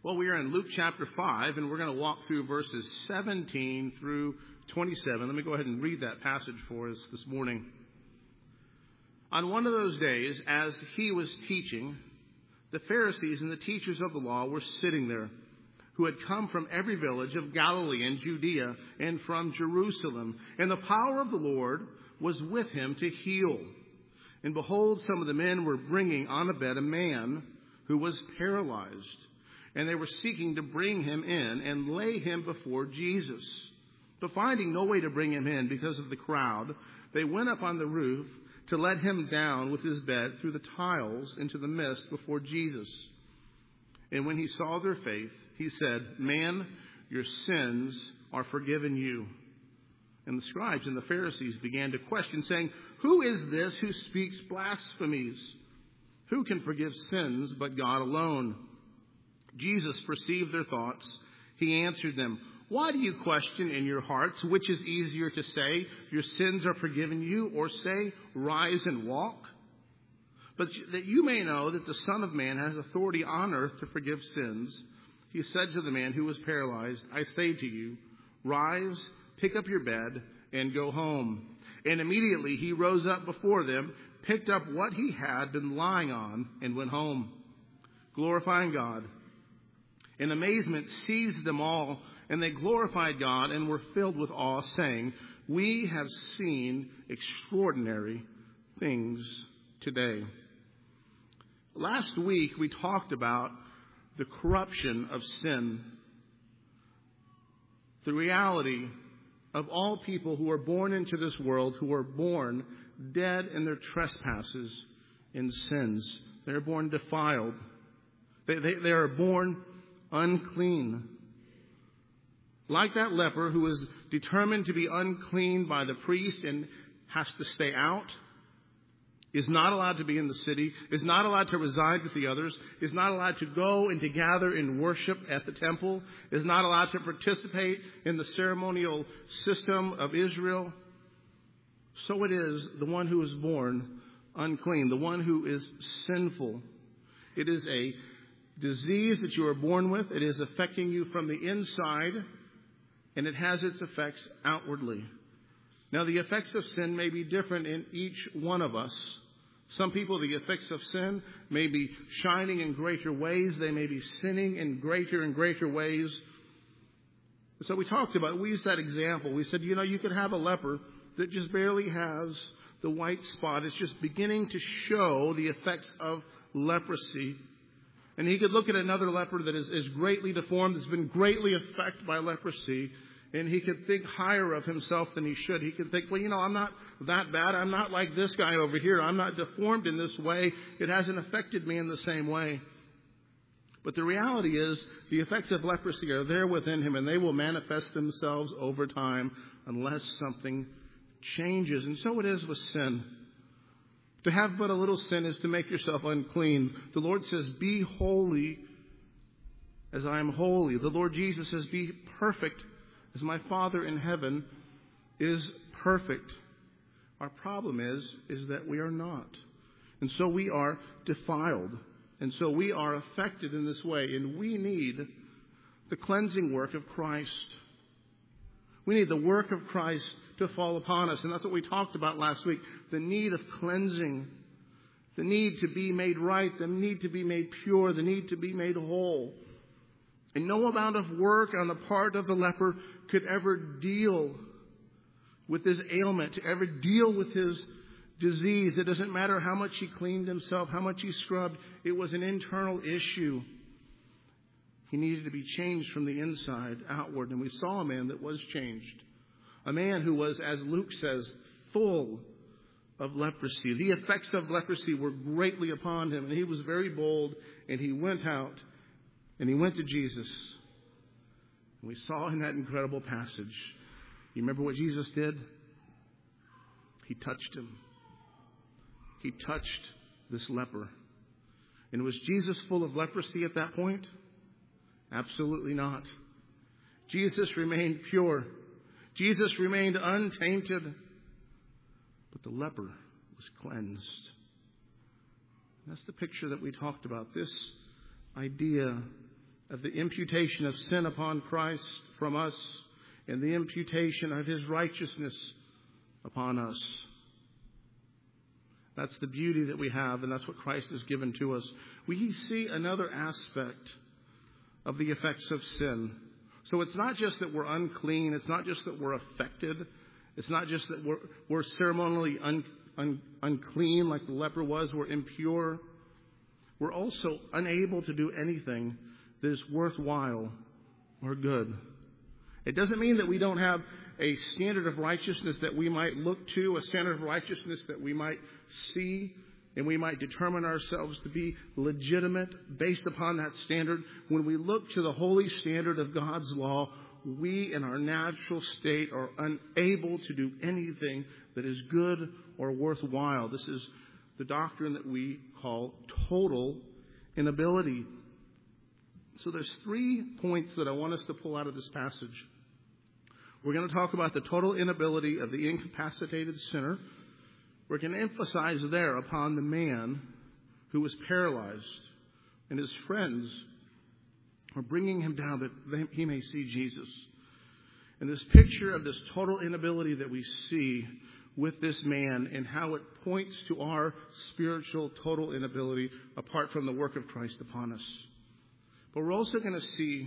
Well, we are in Luke chapter 5, and we're going to walk through verses 17 through 27. Let me go ahead and read that passage for us this morning. On one of those days, as he was teaching, the Pharisees and the teachers of the law were sitting there, who had come from every village of Galilee and Judea and from Jerusalem. And the power of the Lord was with him to heal. And behold, some of the men were bringing on a bed a man who was paralyzed. And they were seeking to bring him in and lay him before Jesus. But finding no way to bring him in because of the crowd, they went up on the roof to let him down with his bed through the tiles into the mist before Jesus. And when he saw their faith, he said, "Man, your sins are forgiven you." And the scribes and the Pharisees began to question, saying, "Who is this who speaks blasphemies? Who can forgive sins but God alone?" Jesus perceived their thoughts. He answered them, "Why do you question in your hearts which is easier to say, 'Your sins are forgiven you,' or say, 'Rise and walk'? But that you may know that the Son of Man has authority on earth to forgive sins," he said to the man who was paralyzed, "I say to you, rise, pick up your bed, and go home." And immediately he rose up before them, picked up what he had been lying on, and went home, glorifying God. And amazement seized them all, and they glorified God and were filled with awe, saying, "We have seen extraordinary things today." Last week we talked about the corruption of sin, the reality of all people who are born into this world, who are born dead in their trespasses and sins. They are born defiled. They are born unclean. Like that leper who is determined to be unclean by the priest and has to stay out, is not allowed to be in the city, is not allowed to reside with the others, is not allowed to go and to gather in worship at the temple, is not allowed to participate in the ceremonial system of Israel. So it is the one who is born unclean, the one who is sinful. It is a disease that you are born with. It is affecting you from the inside, and it has its effects outwardly. Now, the effects of sin may be different in each one of us. Some people, the effects of sin may be shining in greater ways. They may be sinning in greater and greater ways. So we used that example. We said, you could have a leper that just barely has the white spot. It's just beginning to show the effects of leprosy. And he could look at another leper that is greatly deformed, that's been greatly affected by leprosy, and he could think higher of himself than he should. He could think, I'm not that bad. I'm not like this guy over here. I'm not deformed in this way. It hasn't affected me in the same way. But the reality is the effects of leprosy are there within him, and they will manifest themselves over time unless something changes. And so it is with sin. To have but a little sin is to make yourself unclean. The Lord says, "Be holy as I am holy." The Lord Jesus says, "Be perfect as my Father in heaven is perfect." Our problem is that we are not. And so we are defiled. And so we are affected in this way. And we need the cleansing work of Christ. We need the work of Christ to fall upon us. And that's what we talked about last week. The need of cleansing. The need to be made right. The need to be made pure. The need to be made whole. And no amount of work on the part of the leper could ever deal with his ailment, to ever deal with his disease. It doesn't matter how much he cleaned himself, how much he scrubbed. It was an internal issue. He needed to be changed from the inside outward. And we saw a man that was changed. A man who was, as Luke says, full of leprosy. The effects of leprosy were greatly upon him. And he was very bold. And he went out and he went to Jesus. And we saw in that incredible passage. You remember what Jesus did? He touched him. He touched this leper. And was Jesus full of leprosy at that point? Absolutely not. Jesus remained pure. Jesus remained untainted. But the leper was cleansed. And that's the picture that we talked about. This idea of the imputation of sin upon Christ from us and the imputation of his righteousness upon us. That's the beauty that we have, and that's what Christ has given to us. We see another aspect of the effects of sin. So it's not just that we're unclean. It's not just that we're affected. It's not just that we're ceremonially unclean like the leper was. We're impure. We're also unable to do anything that is worthwhile or good. It doesn't mean that we don't have a standard of righteousness that we might look to, a standard of righteousness that we might see, and we might determine ourselves to be legitimate based upon that standard. When we look to the holy standard of God's law, we in our natural state are unable to do anything that is good or worthwhile. This is the doctrine that we call total inability. So there's 3 points that I want us to pull out of this passage. We're going to talk about the total inability of the incapacitated sinner. We're going to emphasize there upon the man who was paralyzed, and his friends are bringing him down that he may see Jesus. And this picture of this total inability that we see with this man and how it points to our spiritual total inability apart from the work of Christ upon us. But we're also going to see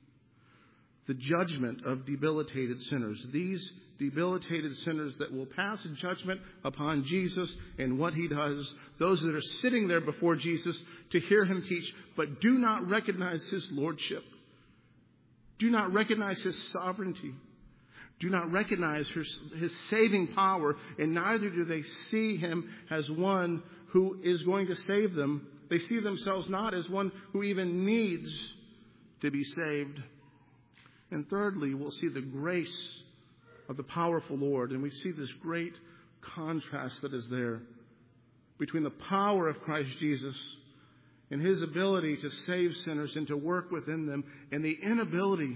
the judgment of debilitated sinners. These debilitated sinners that will pass judgment upon Jesus and what he does. Those that are sitting there before Jesus to hear him teach, but do not recognize his lordship. Do not recognize his sovereignty. Do not recognize his saving power. And neither do they see him as one who is going to save them. They see themselves not as one who even needs to be saved. And thirdly, we'll see the grace of the powerful Lord. And we see this great contrast that is there between the power of Christ Jesus and his ability to save sinners and to work within them, and the inability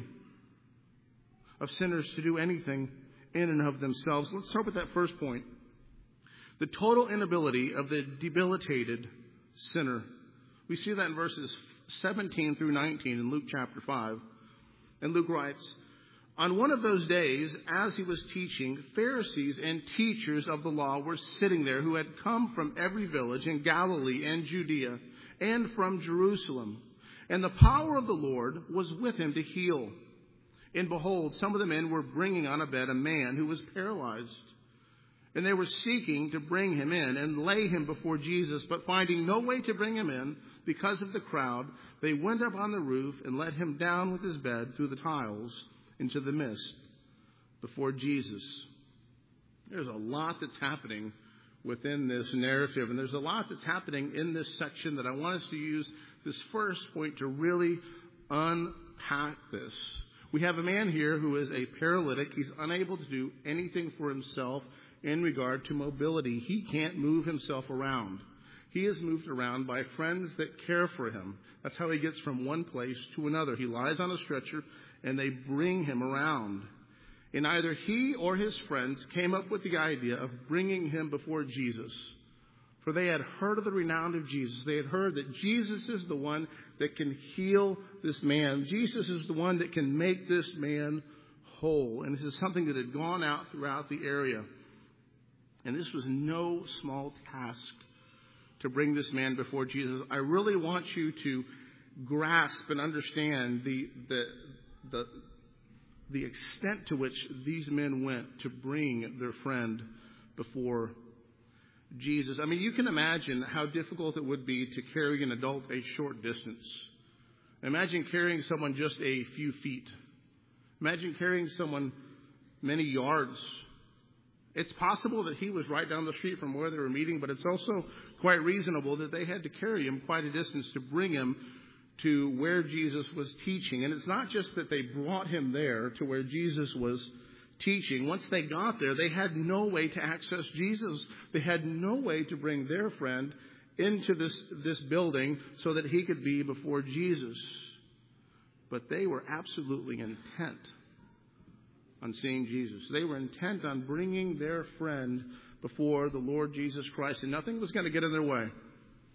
of sinners to do anything in and of themselves. Let's start with that first point. The total inability of the debilitated sinner. We see that in verses 17 through 19 in Luke chapter 5. And Luke writes, "On one of those days, as he was teaching, Pharisees and teachers of the law were sitting there who had come from every village in Galilee and Judea and from Jerusalem. And the power of the Lord was with him to heal. And behold, some of the men were bringing on a bed a man who was paralyzed. And they were seeking to bring him in and lay him before Jesus. But finding no way to bring him in because of the crowd, they went up on the roof and let him down with his bed through the tiles into the mist before Jesus." There's a lot that's happening within this narrative. And there's a lot that's happening in this section that I want us to use this first point to really unpack this. We have a man here who is a paralytic. He's unable to do anything for himself in regard to mobility. He can't move himself around. He is moved around by friends that care for him. That's how he gets from one place to another. He lies on a stretcher and they bring him around. And either he or his friends came up with the idea of bringing him before Jesus. For they had heard of the renown of Jesus. They had heard that Jesus is the one that can heal this man. Jesus is the one that can make this man whole. And this is something that had gone out throughout the area. And this was no small task to bring this man before Jesus. I really want you to grasp and understand the extent to which these men went to bring their friend before Jesus. I mean, you can imagine how difficult it would be to carry an adult a short distance. Imagine carrying someone just a few feet. Imagine carrying someone many yards. It's possible that he was right down the street from where they were meeting, but it's also quite reasonable that they had to carry him quite a distance to bring him to where Jesus was teaching. And it's not just that they brought him there to where Jesus was teaching. Once they got there, they had no way to access Jesus. They had no way to bring their friend into this building so that he could be before Jesus. But they were absolutely intent on seeing Jesus. They were intent on bringing their friend before the Lord Jesus Christ, and nothing was going to get in their way.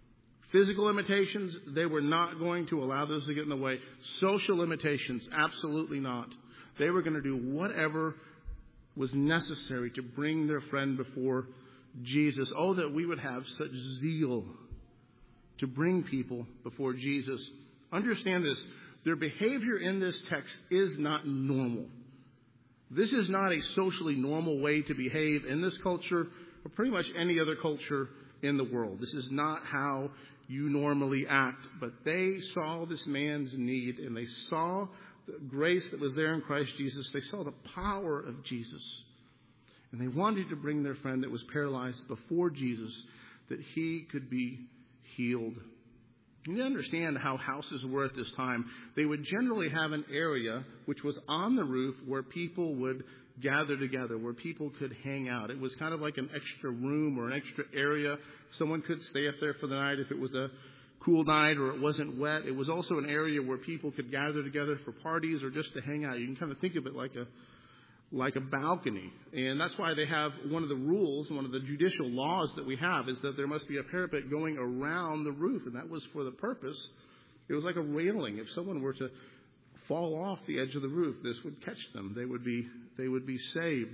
Physical limitations, they were not going to allow those to get in the way. Social limitations, absolutely not. They were going to do whatever was necessary to bring their friend before Jesus. Oh, that we would have such zeal to bring people before Jesus. Understand this. Their behavior in this text is not normal. This is not a socially normal way to behave in this culture or pretty much any other culture in the world. This is not how you normally act. But they saw this man's need, and they saw the grace that was there in Christ Jesus. They saw the power of Jesus. And they wanted to bring their friend that was paralyzed before Jesus, that he could be healed. You understand how houses were at this time. They would generally have an area which was on the roof where people would gather together, where people could hang out. It was kind of like an extra room or an extra area. Someone could stay up there for the night if it was a cool night or it wasn't wet. It was also an area where people could gather together for parties or just to hang out. You can kind of think of it like a balcony. And that's why they have one of the rules, one of the judicial laws that we have is that there must be a parapet going around the roof. And that was for the purpose. It was like a railing. If someone were to fall off the edge of the roof, this would catch them. They would be saved.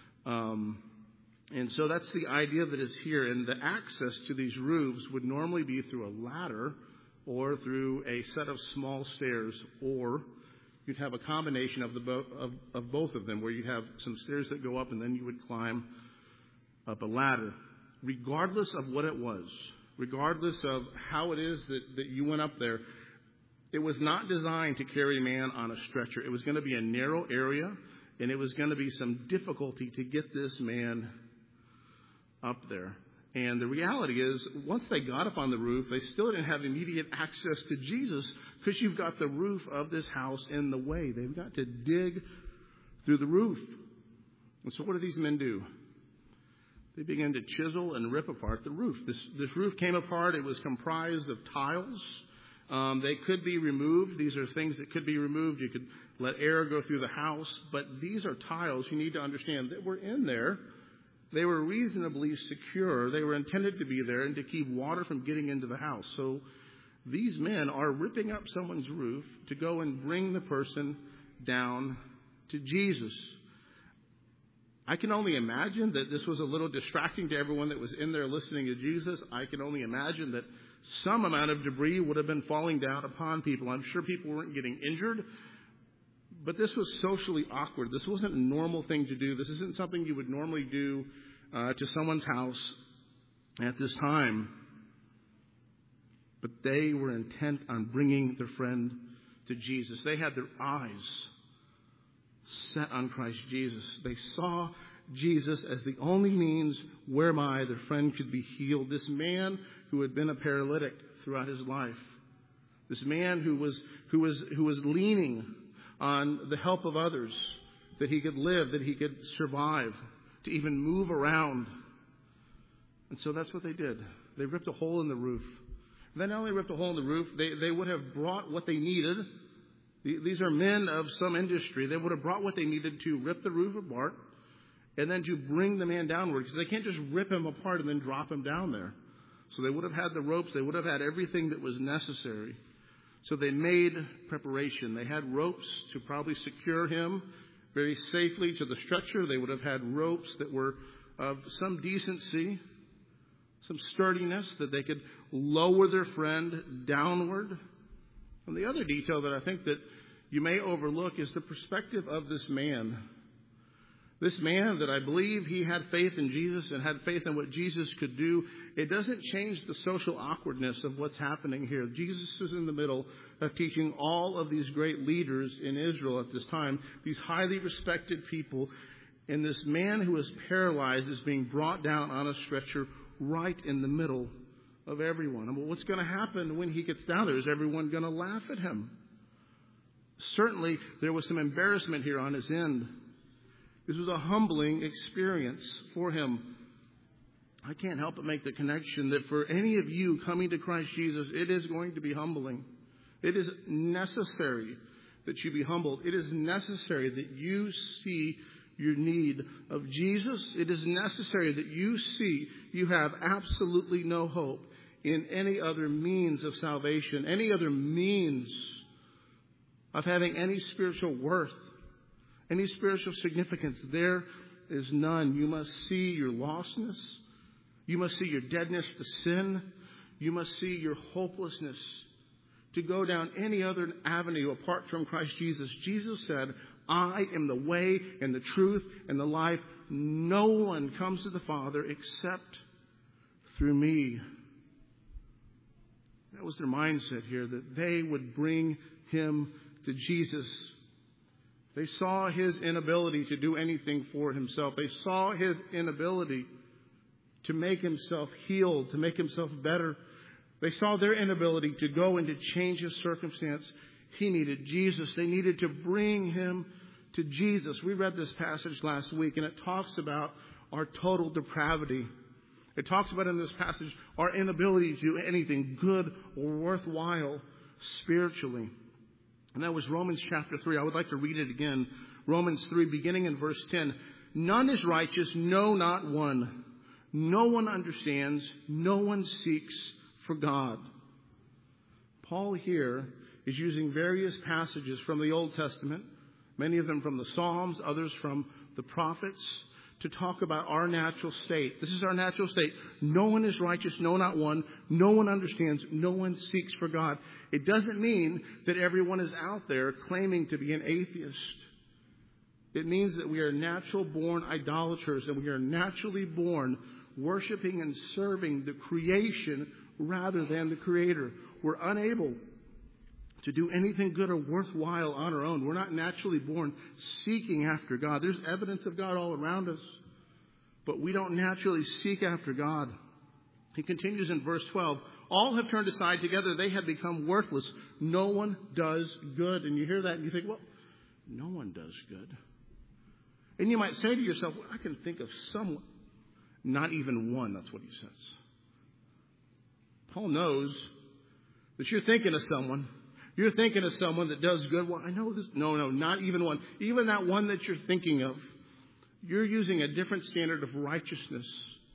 And so that's the idea that is here. And the access to these roofs would normally be through a ladder or through a set of small stairs, or you'd have a combination of both of them, where you'd have some stairs that go up and then you would climb up a ladder. Regardless of what it was, regardless of how it is that you went up there, it was not designed to carry a man on a stretcher. It was going to be a narrow area, and it was going to be some difficulty to get this man up there. And the reality is, once they got up on the roof, they still didn't have immediate access to Jesus because you've got the roof of this house in the way. They've got to dig through the roof. And so what do these men do? They begin to chisel and rip apart the roof. This roof came apart. It was comprised of tiles. They could be removed. These are things that could be removed. You could let air go through the house. But these are tiles, you need to understand, that were in there. They were reasonably secure. They were intended to be there and to keep water from getting into the house. So these men are ripping up someone's roof to go and bring the person down to Jesus. I can only imagine that this was a little distracting to everyone that was in there listening to Jesus. I can only imagine that some amount of debris would have been falling down upon people. I'm sure people weren't getting injured, but this was socially awkward. This wasn't a normal thing to do. This isn't something you would normally do to someone's house at this time. But they were intent on bringing their friend to Jesus. They had their eyes set on Christ Jesus. They saw Jesus as the only means whereby their friend could be healed. This man who had been a paralytic throughout his life. This man who was leaning on the help of others, that he could live, that he could survive, to even move around. And so that's what they did. They ripped a hole in the roof. And they not only ripped a hole in the roof, they would have brought what they needed. These are men of some industry. They would have brought what they needed to rip the roof apart and then to bring the man downward, because they can't just rip him apart and then drop him down there. So they would have had the ropes. They would have had everything that was necessary. So they made preparation. They had ropes to probably secure him very safely to the stretcher. They would have had ropes that were of some decency, some sturdiness, that they could lower their friend downward. And the other detail that I think that you may overlook is the perspective of this man. This man that I believe he had faith in Jesus and had faith in what Jesus could do. It doesn't change the social awkwardness of what's happening here. Jesus is in the middle of teaching all of these great leaders in Israel at this time, these highly respected people. And this man who is paralyzed is being brought down on a stretcher right in the middle of everyone. And what's going to happen when he gets down there? Is everyone going to laugh at him? Certainly, there was some embarrassment here on his end. This was a humbling experience for him. I can't help but make the connection that for any of you coming to Christ Jesus, it is going to be humbling. It is necessary that you be humbled. It is necessary that you see your need of Jesus. It is necessary that you see you have absolutely no hope in any other means of salvation, any other means of having any spiritual worth, any spiritual significance. There is none. You must see your lostness. You must see your deadness to sin. You must see your hopelessness to go down any other avenue apart from Christ Jesus. Jesus said, I am the way and the truth and the life. No one comes to the Father except through me. That was their mindset here, that they would bring him to Jesus. They saw his inability to do anything for himself. They saw his inability to make himself healed, to make himself better. They saw their inability to go and to change his circumstance. He needed Jesus. They needed to bring him to Jesus. We read this passage last week, and it talks about our total depravity. It talks about in this passage our inability to do anything good or worthwhile spiritually. And that was Romans chapter 3. I would like to read it again. Romans 3, beginning in verse 10. None is righteous, no, not one. No one understands, no one seeks for God. Paul here is using various passages from the Old Testament, many of them from the Psalms, others from the prophets, to talk about our natural state. This is our natural state. No one is righteous, no, not one. No one understands, no one seeks for God. It doesn't mean that everyone is out there claiming to be an atheist. It means that we are natural-born idolaters, and we are naturally born worshiping and serving the creation rather than the Creator. We're unable to do anything good or worthwhile on our own. We're not naturally born seeking after God. There's evidence of God all around us, but we don't naturally seek after God. He continues in verse 12, all have turned aside together. They have become worthless. No one does good. And you hear that and you think, well, no one does good. And you might say to yourself, well, I can think of someone. Not even one, that's what he says. Paul knows that you're thinking of someone. You're thinking of someone that does good. Well, I know this. No, not even one. Even that one that you're thinking of, you're using a different standard of righteousness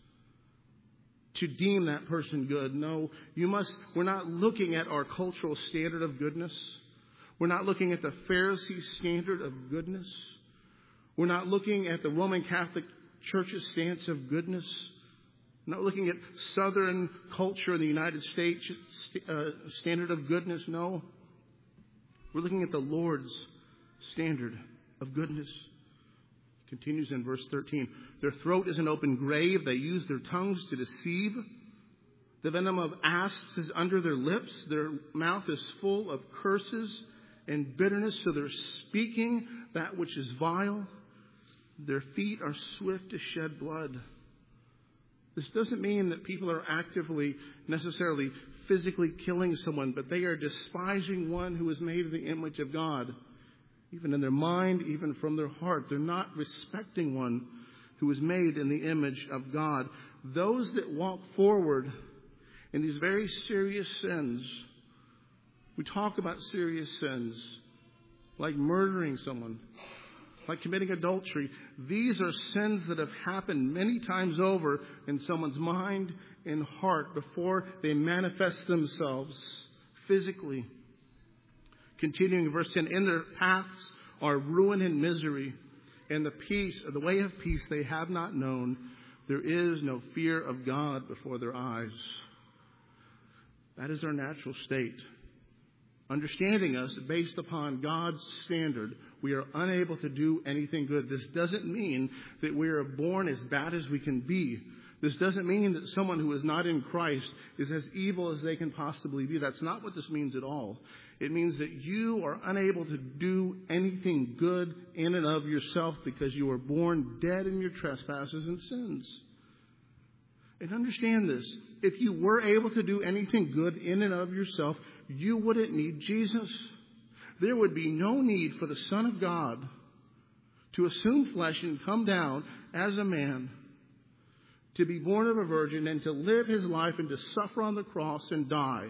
to deem that person good. No, we're not looking at our cultural standard of goodness. We're not looking at the Pharisee standard of goodness. We're not looking at the Roman Catholic Church's stance of goodness. We're not looking at Southern culture in the United States standard of goodness. No. We're looking at the Lord's standard of goodness. Continues in verse 13. Their throat is an open grave. They use their tongues to deceive. The venom of asps is under their lips. Their mouth is full of curses and bitterness. So they're speaking that which is vile. Their feet are swift to shed blood. This doesn't mean that people are actively, necessarily physically killing someone, but they are despising one who is made in the image of God. Even in their mind, even from their heart. They're not respecting one who is made in the image of God. Those that walk forward in these very serious sins, we talk about serious sins, like murdering someone, like committing adultery. These are sins that have happened many times over in someone's mind and heart before they manifest themselves physically. Continuing in verse 10, in their paths are ruin and misery, and the way of peace they have not known. There is no fear of God before their eyes. That is our natural state. Understanding us based upon God's standard, we are unable to do anything good. This doesn't mean that we are born as bad as we can be. This doesn't mean that someone who is not in Christ is as evil as they can possibly be. That's not what this means at all. It means that you are unable to do anything good in and of yourself because you were born dead in your trespasses and sins. And understand this. If you were able to do anything good in and of yourself, you wouldn't need Jesus. There would be no need for the Son of God to assume flesh and come down as a man, to be born of a virgin and to live his life and to suffer on the cross and die.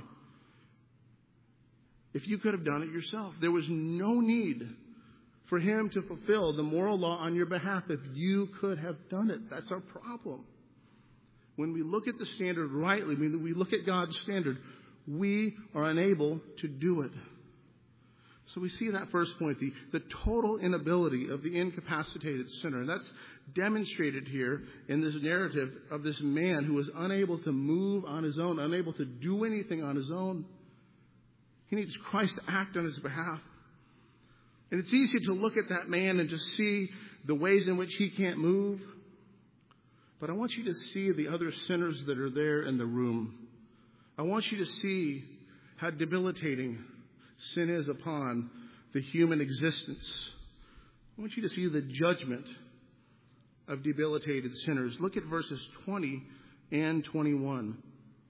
If you could have done it yourself, there was no need for him to fulfill the moral law on your behalf if you could have done it. That's our problem. when we look at the standard rightly, when we look at God's standard, we are unable to do it. So we see in that first point the total inability of the incapacitated sinner. And that's demonstrated here in this narrative of this man who was unable to move on his own, unable to do anything on his own. He needs Christ to act on his behalf. And it's easy to look at that man and just see the ways in which he can't move. But I want you to see the other sinners that are there in the room. I want you to see how debilitating sin is upon the human existence. I want you to see the judgment of debilitated sinners. Look at verses 20 and 21.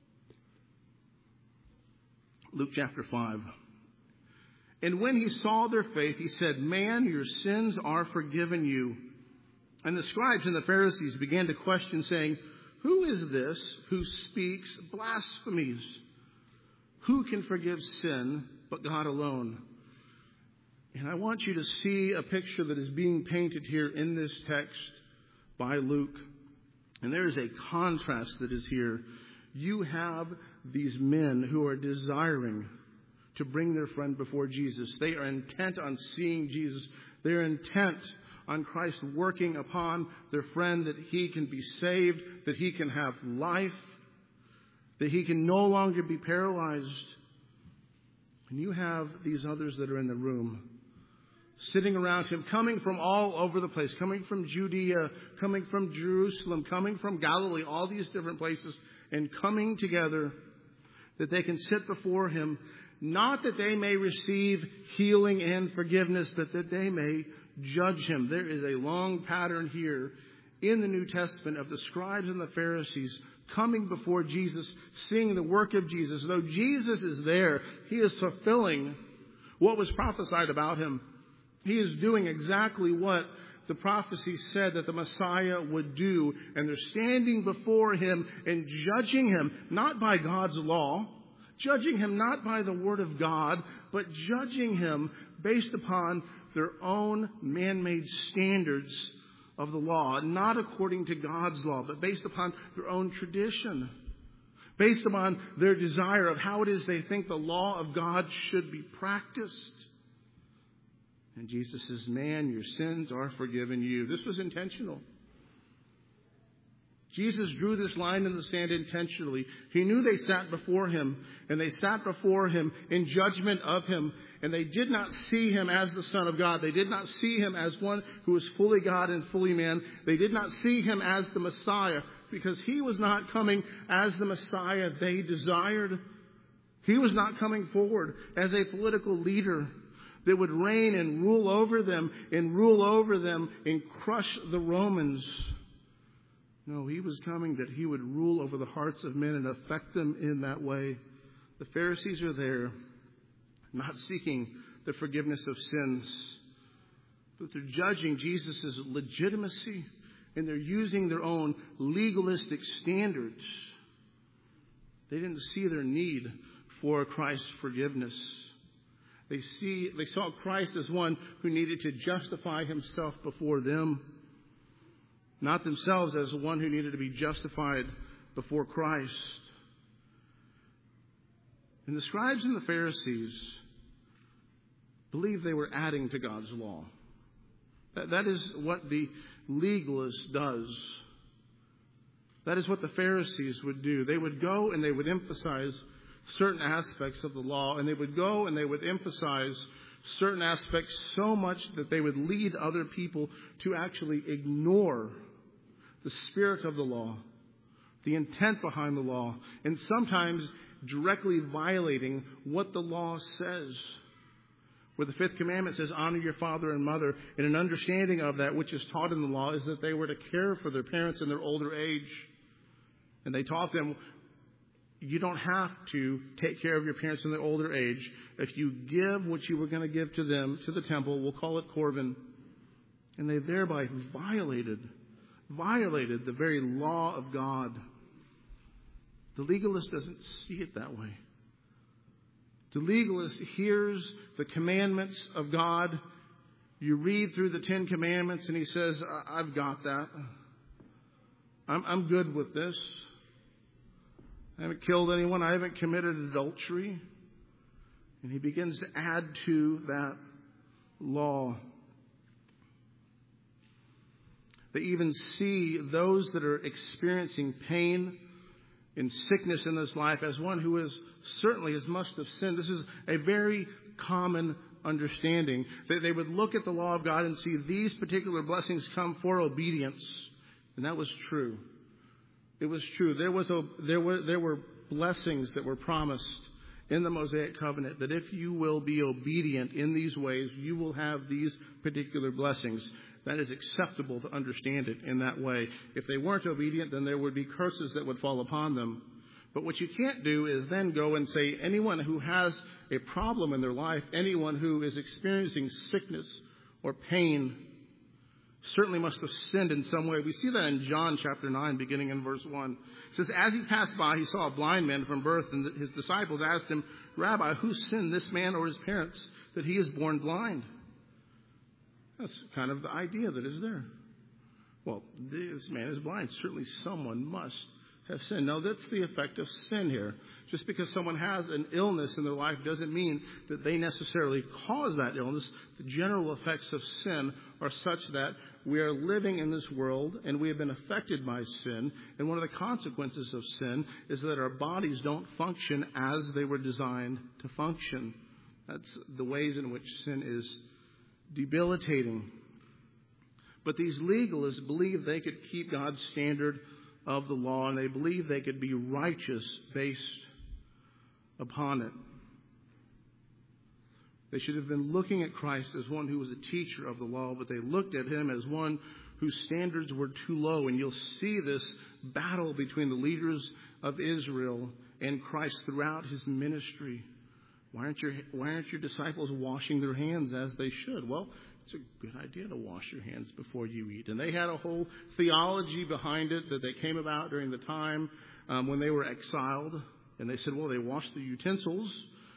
Luke chapter 5. And when he saw their faith, he said, "Man, your sins are forgiven you." And the scribes and the Pharisees began to question, saying, "Who is this who speaks blasphemies? Who can forgive sin but God alone?" And I want you to see a picture that is being painted here in this text by Luke. And there is a contrast that is here. You have these men who are desiring to bring their friend before Jesus. They are intent on seeing Jesus. They are intent on Christ working upon their friend, that he can be saved, that he can have life, that he can no longer be paralyzed. And you have these others that are in the room, sitting around him, coming from all over the place, coming from Judea, coming from Jerusalem, coming from Galilee, all these different places, and coming together that they can sit before him, not that they may receive healing and forgiveness, but that they may judge him. There is a long pattern here in the New Testament of the scribes and the Pharisees coming before Jesus, seeing the work of Jesus. Though Jesus is there, he is fulfilling what was prophesied about him. He is doing exactly what the prophecy said that the Messiah would do. And they're standing before him and judging him, not by God's law, judging him not by the word of God, but judging him based upon their own man-made standards of the law, not according to God's law, but based upon their own tradition, based upon their desire of how it is they think the law of God should be practiced. And Jesus says, "Man, your sins are forgiven you." This was intentional. Jesus drew this line in the sand intentionally. He knew they sat before him, and they sat before him in judgment of him, and they did not see him as the Son of God. They did not see him as one who was fully God and fully man. They did not see him as the Messiah, because he was not coming as the Messiah they desired. He was not coming forward as a political leader that would reign and rule over them and crush the Romans. No, he was coming that he would rule over the hearts of men and affect them in that way. The Pharisees are there, not seeking the forgiveness of sins, but they're judging Jesus' legitimacy, and they're using their own legalistic standards. They didn't see their need for Christ's forgiveness. They saw Christ as one who needed to justify himself before them, not themselves as one who needed to be justified before Christ. And the scribes and the Pharisees believed they were adding to God's law. That is what the legalist does. That is what the Pharisees would do. They would go and they would emphasize certain aspects of the law, and they would go and they would emphasize certain aspects so much that they would lead other people to actually ignore the spirit of the law, the intent behind the law, and sometimes directly violating what the law says. Where the fifth commandment says, "Honor your father and mother," and an understanding of that which is taught in the law is that they were to care for their parents in their older age. And they taught them, you don't have to take care of your parents in their older age. If you give what you were going to give to them, to the temple, we'll call it Corban. And they thereby violated the very law of God. The legalist doesn't see it that way. The legalist hears the commandments of God. You read through the 10 Commandments and he says, I've got that. I'm good with this. I haven't killed anyone. I haven't committed adultery. And he begins to add to that law. They even see those that are experiencing pain and sickness in this life as one who is certainly must have sinned. This is a very common understanding. They would look at the law of God and see these particular blessings come for obedience. And that was true. It was true. There were blessings that were promised in the Mosaic covenant that if you will be obedient in these ways, you will have these particular blessings. That is acceptable to understand it in that way. If they weren't obedient, then there would be curses that would fall upon them. But what you can't do is then go and say anyone who has a problem in their life, anyone who is experiencing sickness or pain, certainly must have sinned in some way. We see that in John chapter 9, beginning in verse 1. It says, as he passed by, he saw a blind man from birth, and his disciples asked him, Rabbi, who sinned, this man or his parents, that he is born blind? That's kind of the idea that is there. Well, this man is blind. Certainly someone must have sinned. Now, that's the effect of sin here. Just because someone has an illness in their life doesn't mean that they necessarily cause that illness. The general effects of sin are such that we are living in this world and we have been affected by sin. And one of the consequences of sin is that our bodies don't function as they were designed to function. That's the ways in which sin is debilitating. But these legalists believed they could keep God's standard of the law, and they believed they could be righteous based upon it. They should have been looking at Christ as one who was a teacher of the law, but they looked at him as one whose standards were too low. And you'll see this battle between the leaders of Israel and Christ throughout his ministry. Why aren't your disciples washing their hands as they should? Well, it's a good idea to wash your hands before you eat. And they had a whole theology behind it that they came about during the time when they were exiled. And they said, well, they washed the utensils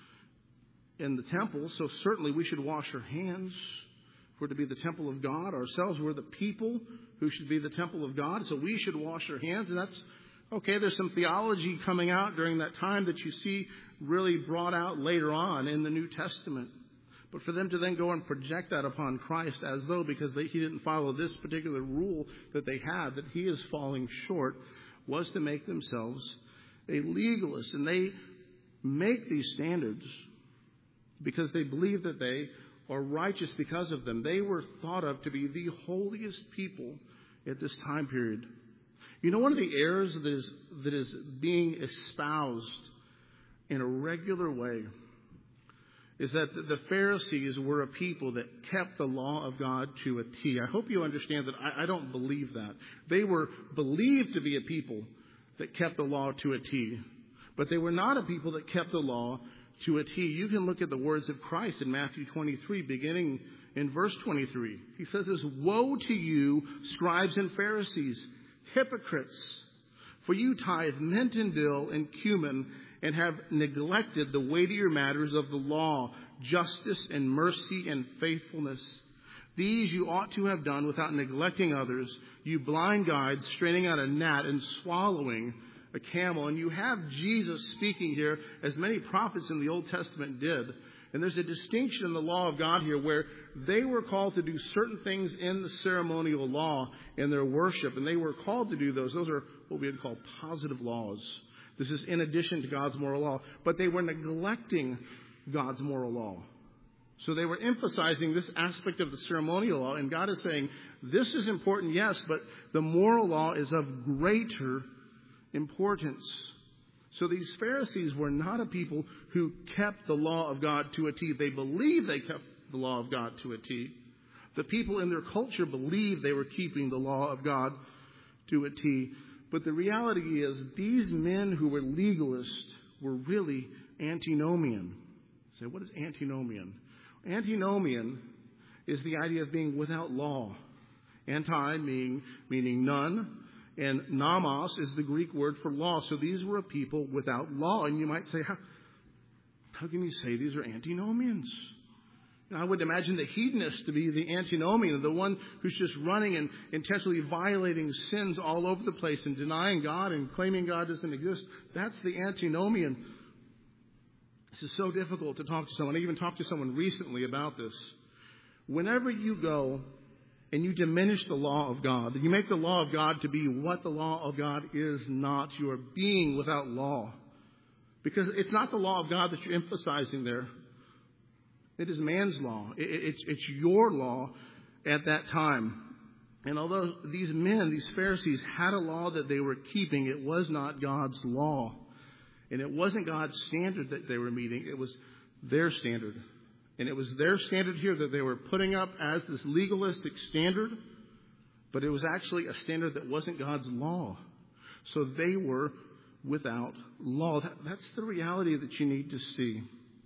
in the temple, so certainly we should wash our hands. If we're to be the temple of God ourselves, we're the people who should be the temple of God, so we should wash our hands. And that's okay. There's some theology coming out during that time that you see really brought out later on in the New Testament. But for them to then go and project that upon Christ as though because he didn't follow this particular rule that they had, that he is falling short, was to make themselves a legalist. And they make these standards because they believe that they are righteous because of them. They were thought of to be the holiest people at this time period. You know, one of the errors that is being espoused in a regular way is that the Pharisees were a people that kept the law of God to a T. I hope you understand that I don't believe that. They were believed to be a people that kept the law to a T, but they were not a people that kept the law to a T. You can look at the words of Christ in Matthew 23, beginning in verse 23. He says this, woe to you, scribes and Pharisees, hypocrites, for you tithe mint and dill and cumin and have neglected the weightier matters of the law, justice and mercy and faithfulness. These you ought to have done without neglecting others, you blind guides, straining out a gnat and swallowing a camel. And you have Jesus speaking here, as many prophets in the Old Testament did. And there's a distinction in the law of God here where they were called to do certain things in the ceremonial law in their worship. And they were called to do those. Those are what we would call positive laws. This is in addition to God's moral law. But they were neglecting God's moral law. So they were emphasizing this aspect of the ceremonial law. And God is saying, this is important, yes, but the moral law is of greater importance. So these Pharisees were not a people who kept the law of God to a T. They believed they kept the law of God to a T. The people in their culture believed they were keeping the law of God to a T. But the reality is these men who were legalists were really antinomian. So what is antinomian? Antinomian is the idea of being without law. Anti meaning none. And nomos is the Greek word for law. So these were a people without law. And you might say, how can you say these are antinomians? And I would imagine the hedonist to be the antinomian, the one who's just running and intentionally violating sins all over the place and denying God and claiming God doesn't exist. That's the antinomian. This is so difficult to talk to someone. I even talked to someone recently about this. Whenever you go and you diminish the law of God, you make the law of God to be what the law of God is not. You are being without law. Because it's not the law of God that you're emphasizing there. It is man's law. It's your law at that time. And although these men, these Pharisees, had a law that they were keeping, it was not God's law. And it wasn't God's standard that they were meeting. It was their standard. And it was their standard here that they were putting up as this legalistic standard. But it was actually a standard that wasn't God's law. So they were without law. That's the reality that you need to see.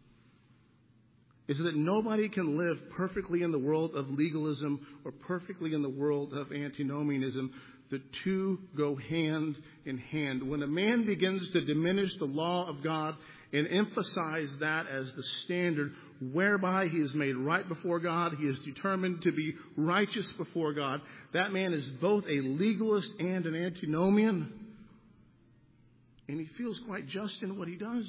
Is that nobody can live perfectly in the world of legalism or perfectly in the world of antinomianism. The two go hand in hand. When a man begins to diminish the law of God and emphasize that as the standard whereby he is made right before God, he is determined to be righteous before God, that man is both a legalist and an antinomian. And he feels quite just in what he does.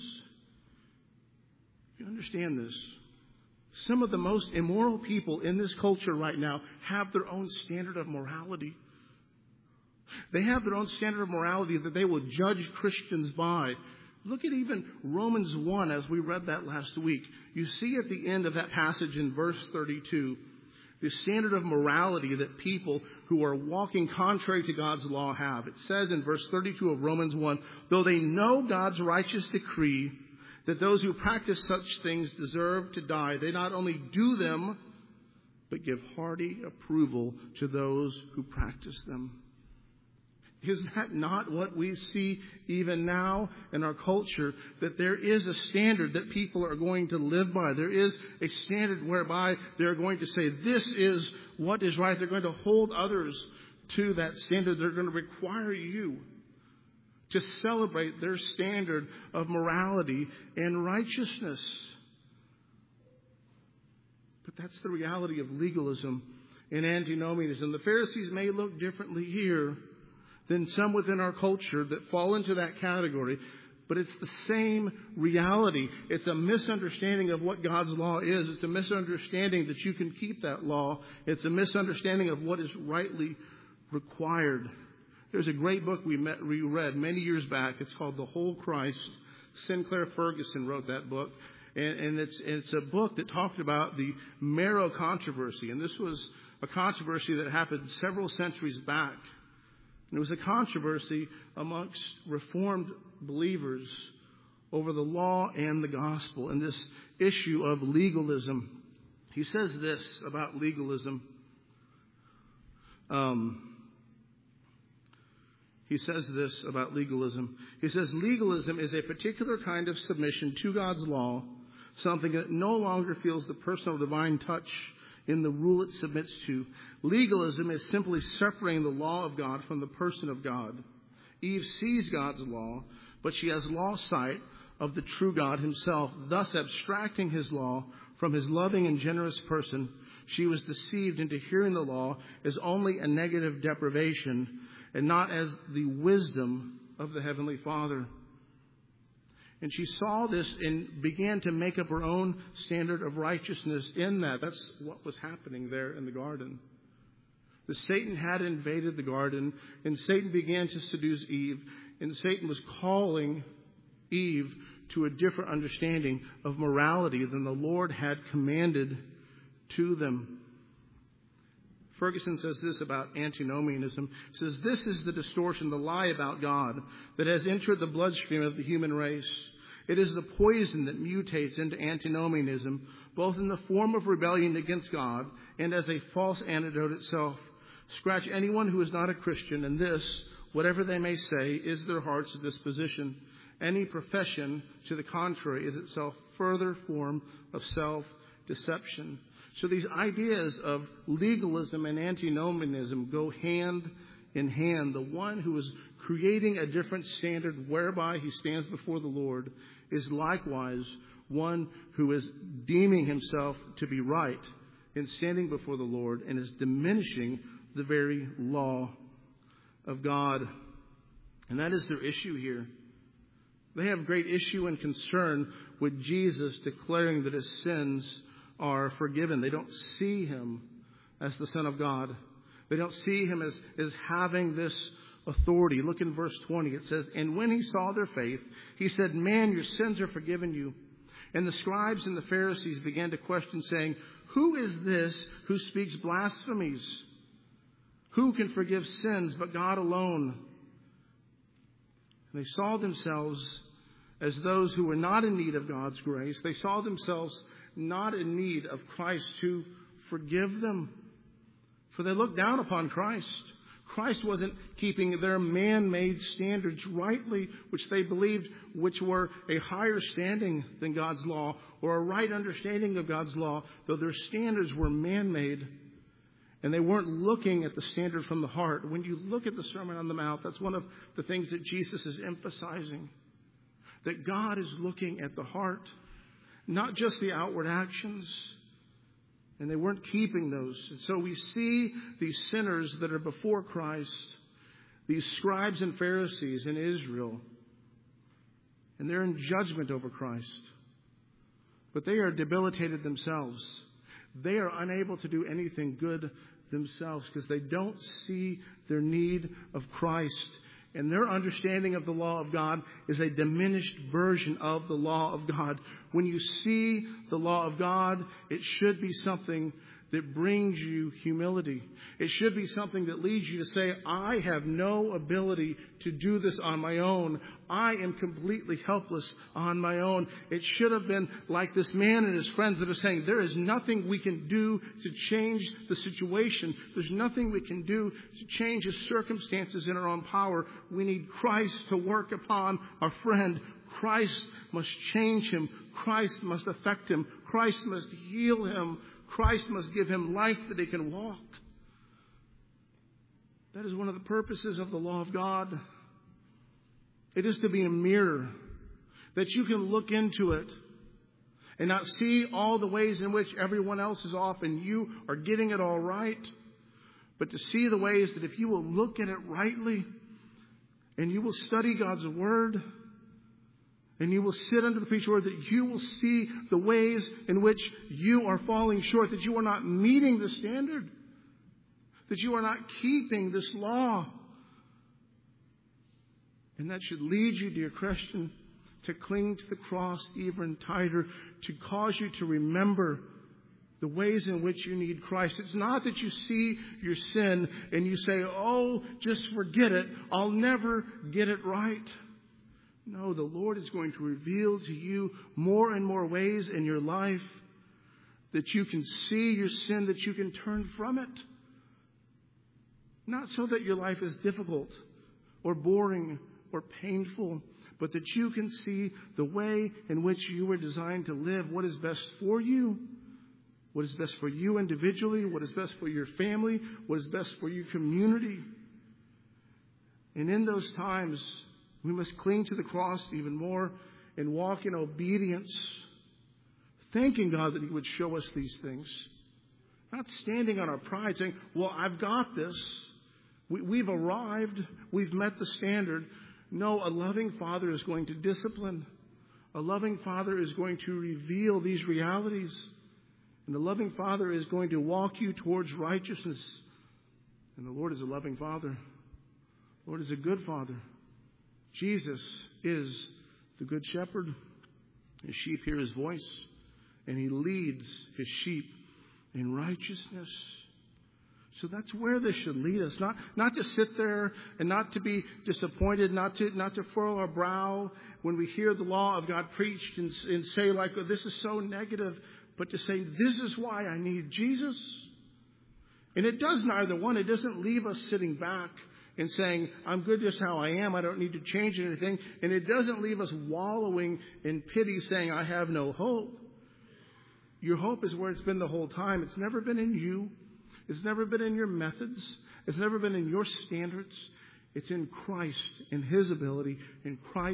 You understand this? Some of the most immoral people in this culture right now have their own standard of morality. They have their own standard of morality that they will judge Christians by. Look at even Romans 1 as we read that last week. You see at the end of that passage in verse 32, the standard of morality that people who are walking contrary to God's law have. It says in verse 32 of Romans 1, though they know God's righteous decree that those who practice such things deserve to die, they not only do them, but give hearty approval to those who practice them. Is that not what we see even now in our culture? That there is a standard that people are going to live by. There is a standard whereby they're going to say, this is what is right. They're going to hold others to that standard. They're going to require you to celebrate their standard of morality and righteousness. But that's the reality of legalism and antinomianism. The Pharisees may look differently here than some within our culture that fall into that category, but it's the same reality. It's a misunderstanding of what God's law is. It's a misunderstanding that you can keep that law. It's a misunderstanding of what is rightly required. There's a great book we read many years back. It's called The Whole Christ. Sinclair Ferguson wrote that book. And it's a book that talked about the Marrow controversy. And this was a controversy that happened several centuries back. And it was a controversy amongst Reformed believers over the law and the gospel and this issue of legalism. He says this about legalism. He says this about legalism. He says, legalism is a particular kind of submission to God's law, something that no longer feels the personal divine touch in the rule it submits to. Legalism is simply separating the law of God from the person of God. Eve sees God's law, but she has lost sight of the true God himself, thus abstracting his law from his loving and generous person. She was deceived into hearing the law as only a negative deprivation and not as the wisdom of the Heavenly Father. And she saw this and began to make up her own standard of righteousness in that. That's what was happening there in the garden. The Satan had invaded the garden, and Satan began to seduce Eve, and Satan was calling Eve to a different understanding of morality than the Lord had commanded to them. Ferguson says this about antinomianism. He says, this is the distortion, the lie about God that has entered the bloodstream of the human race. It is the poison that mutates into antinomianism, both in the form of rebellion against God and as a false antidote itself. Scratch anyone who is not a Christian, and this, whatever they may say, is their heart's disposition. Any profession to the contrary is itself further form of self-deception. So these ideas of legalism and antinomianism go hand in hand. The one who is creating a different standard whereby he stands before the Lord is likewise one who is deeming himself to be right in standing before the Lord and is diminishing the very law of God. And that is their issue here. They have great issue and concern with Jesus declaring that his sins are forgiven. They don't see him as the Son of God. They don't see him as having this authority. Look in verse 20. It says, "And when he saw their faith, he said, 'Man, your sins are forgiven you.' And the scribes and the Pharisees began to question, saying, 'Who is this who speaks blasphemies? Who can forgive sins but God alone?' And they saw themselves as those who were not in need of God's grace. They saw themselves not in need of Christ to forgive them. For they looked down upon Christ. Christ wasn't keeping their man-made standards rightly, which they believed which were a higher standing than God's law or a right understanding of God's law, though their standards were man-made. And they weren't looking at the standard from the heart. When you look at the Sermon on the Mount, that's one of the things that Jesus is emphasizing. That God is looking at the heart, not just the outward actions. And they weren't keeping those. And so we see these sinners that are before Christ, these scribes and Pharisees in Israel, and they're in judgment over Christ. But they are debilitated themselves. They are unable to do anything good themselves because they don't see their need of Christ. And their understanding of the law of God is a diminished version of the law of God. When you see the law of God, it should be something that brings you humility. It should be something that leads you to say, I have no ability to do this on my own. I am completely helpless on my own. It should have been like this man and his friends that are saying, there is nothing we can do to change the situation. There's nothing we can do to change the circumstances in our own power. We need Christ to work upon our friend. Christ must change him. Christ must affect him. Christ must heal him. Christ must give him life that he can walk. That is one of the purposes of the law of God. It is to be a mirror that you can look into it and not see all the ways in which everyone else is off and you are getting it all right, but to see the ways that if you will look at it rightly and you will study God's Word, and you will sit under the preached word, that you will see the ways in which you are falling short, that you are not meeting the standard, that you are not keeping this law. And that should lead you, dear Christian, to cling to the cross even tighter, to cause you to remember the ways in which you need Christ. It's not that you see your sin and you say, oh, just forget it. I'll never get it right. No, the Lord is going to reveal to you more and more ways in your life that you can see your sin, that you can turn from it. Not so that your life is difficult or boring or painful, but that you can see the way in which you were designed to live, what is best for you, what is best for you individually, what is best for your family, what is best for your community. And in those times, we must cling to the cross even more and walk in obedience, thanking God that He would show us these things. Not standing on our pride saying, well, I've got this. We've arrived. We've met the standard. No, a loving Father is going to discipline. A loving Father is going to reveal these realities. And the loving Father is going to walk you towards righteousness. And the Lord is a loving Father. The Lord is a good Father. Jesus is the Good Shepherd. His sheep hear His voice, and He leads His sheep in righteousness. So that's where this should lead us. Not to sit there and not to be disappointed, not to furrow our brow when we hear the law of God preached and say like, oh, this is so negative, but to say, this is why I need Jesus. And it does neither one. It doesn't leave us sitting back and saying, I'm good just how I am. I don't need to change anything. And it doesn't leave us wallowing in pity saying, I have no hope. Your hope is where it's been the whole time. It's never been in you. It's never been in your methods. It's never been in your standards. It's in Christ and His ability, in Christ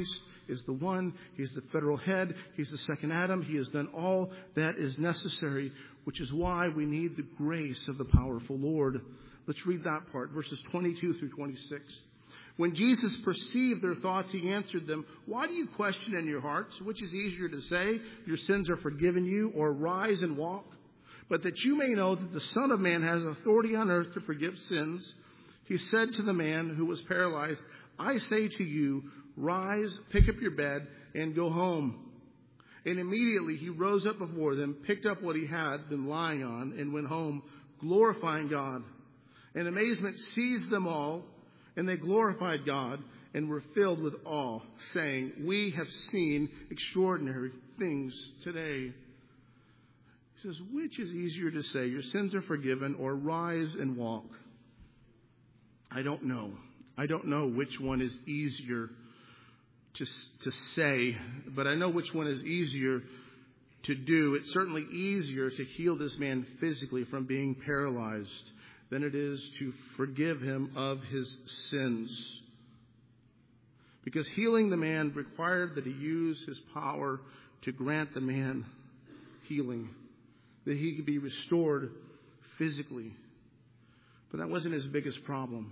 is the one. He's the federal head. He's the second Adam. He has done all that is necessary, which is why we need the grace of the powerful Lord. Let's read that part, verses 22 through 26. When Jesus perceived their thoughts, he answered them, "Why do you question in your hearts? Which is easier to say, 'Your sins are forgiven you,' or 'Rise and walk'? But that you may know that the Son of Man has authority on earth to forgive sins," he said to the man who was paralyzed, "I say to you, rise, pick up your bed, and go home." And immediately he rose up before them, picked up what he had been lying on, and went home, glorifying God. And amazement seized them all, and they glorified God and were filled with awe, saying, "We have seen extraordinary things today." He says, which is easier to say, "Your sins are forgiven," or "Rise and walk"? I don't know. I don't know which one is easier to say, but I know which one is easier to do. It's certainly easier to heal this man physically from being paralyzed than it is to forgive him of his sins. Because healing the man required that he use his power to grant the man healing, that he could be restored physically. But that wasn't his biggest problem.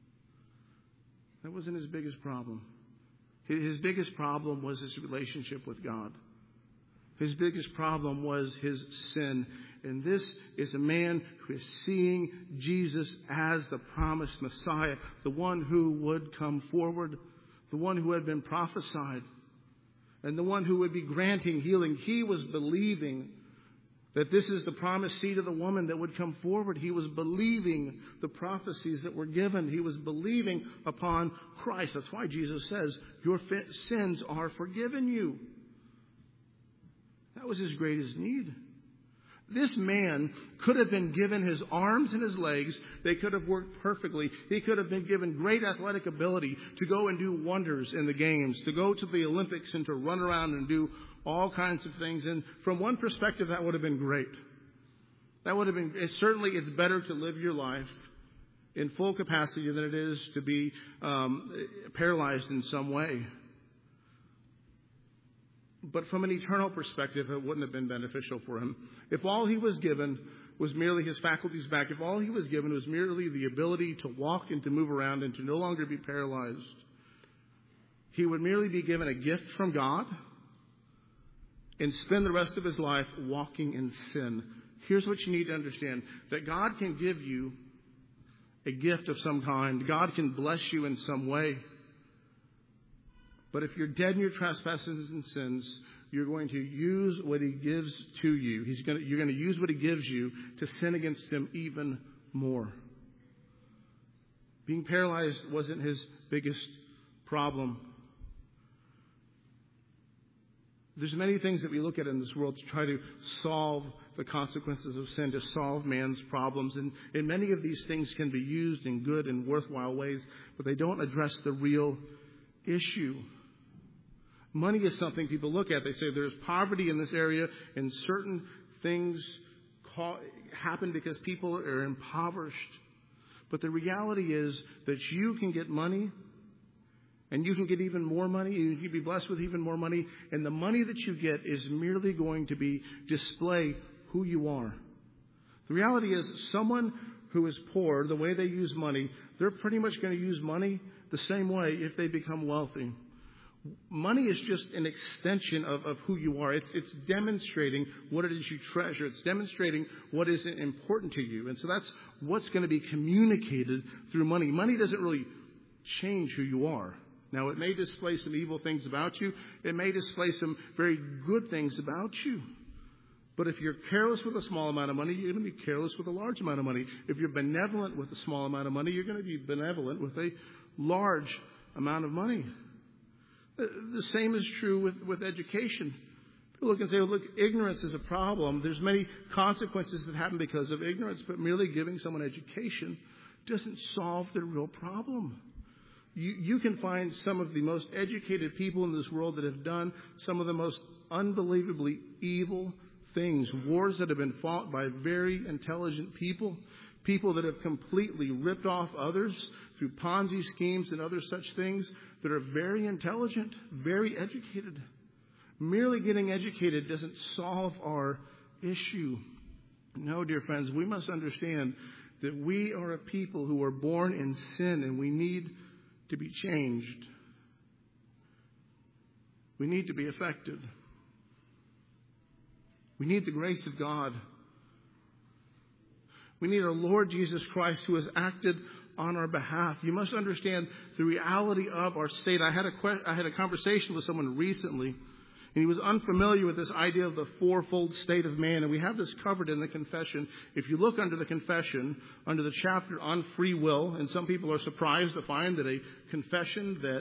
That wasn't his biggest problem. His biggest problem was his relationship with God. His biggest problem was his sin. And this is a man who is seeing Jesus as the promised Messiah, the one who would come forward, the one who had been prophesied, and the one who would be granting healing. He was believing that this is the promised seed of the woman that would come forward. He was believing the prophecies that were given. He was believing upon Christ. That's why Jesus says, "Your sins are forgiven you." That was his greatest need. This man could have been given his arms and his legs. They could have worked perfectly. He could have been given great athletic ability to go and do wonders in the games, to go to the Olympics and to run around and do all kinds of things. And from one perspective, that would have been great. That would have been, it's better to live your life in full capacity than it is to be paralyzed in some way. But from an eternal perspective, it wouldn't have been beneficial for him. If all he was given was merely his faculties back, if all he was given was merely the ability to walk and to move around and to no longer be paralyzed, he would merely be given a gift from God and spend the rest of his life walking in sin. Here's what you need to understand, that God can give you a gift of some kind. God can bless you in some way. But if you're dead in your trespasses and sins, you're going to use what he gives to you. You're going to use what he gives you to sin against him even more. Being paralyzed wasn't his biggest problem. There's many things that we look at in this world to try to solve the consequences of sin, to solve man's problems. And many of these things can be used in good and worthwhile ways, but they don't address the real issue. Money is something people look at. They say there's poverty in this area, and certain things happen because people are impoverished. But the reality is that you can get money, and you can get even more money. You can be blessed with even more money. And the money that you get is merely going to be display who you are. The reality is someone who is poor, the way they use money, they're pretty much going to use money the same way if they become wealthy. Money is just an extension of who you are. It's demonstrating what it is you treasure. It's demonstrating what is important to you. And so that's what's going to be communicated through money. Money doesn't really change who you are. Now, it may display some evil things about you. It may display some very good things about you. But if you're careless with a small amount of money, you're going to be careless with a large amount of money. If you're benevolent with a small amount of money, you're going to be benevolent with a large amount of money. The same is true with education. People look and say, well, look, ignorance is a problem. There's many consequences that happen because of ignorance, but merely giving someone education doesn't solve the real problem. You can find some of the most educated people in this world that have done some of the most unbelievably evil things, wars that have been fought by very intelligent people, people that have completely ripped off others through Ponzi schemes and other such things, that are very intelligent, very educated. Merely getting educated doesn't solve our issue. No, dear friends, we must understand that we are a people who are born in sin, and we need to be changed. We need to be affected. We need the grace of God. We need our Lord Jesus Christ, who has acted on our behalf. You must understand the reality of our state. I had a conversation with someone recently, and he was unfamiliar with this idea of the fourfold state of man. And we have this covered in the confession. If you look under the confession, under the chapter on free will, and some people are surprised to find that a confession that